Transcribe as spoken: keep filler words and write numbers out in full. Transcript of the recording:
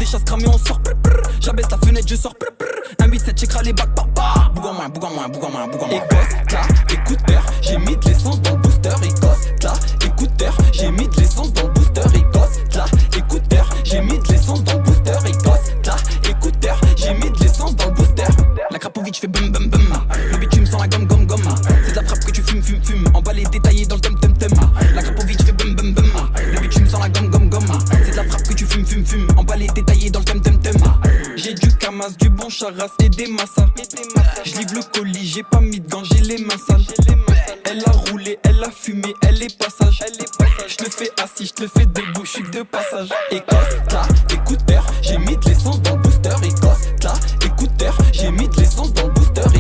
chasses cramées, on sort. J'abaisse la fenêtre, je sors. Un huit sept, j'écrase les bacs, papa. Bougon moins, bougon moins, bougon moins, bougon moins. Et là, écouteur, j'ai mis de l'essence dans le booster. Et là, écouteur, j'ai mis de l'essence dans le booster. Et là, écouteur, j'ai mis de l'essence dans le booster. Et là, écouteur, j'ai mis de l'essence dans le booster. La Krapovic fait bum bum bum. Le bitume sans la gomme gomme gomme. C'est de la frappe que tu fumes fumes fumes. Emballé détaillé dans le tum tum tum. La Krapovic fait bum bum bum. Le bitume sans la gomme gomme gomme. C'est de la frappe que tu fumes fumes fumes. Emballé détaillé dans le tum tum tum. J'ai du Camas, du bon Charas et des massas. Je livre le colis, j'ai pas mis de gants, j'ai les mains sales. Elle a roulé, elle a fumé, elle est passage. Je le fais assis, je le fais debout, je suis de passage. Écosse, là, écouteur, j'ai mis de l'essence dans le booster. Écosse, là, écouteur, j'ai mis de l'essence dans le booster.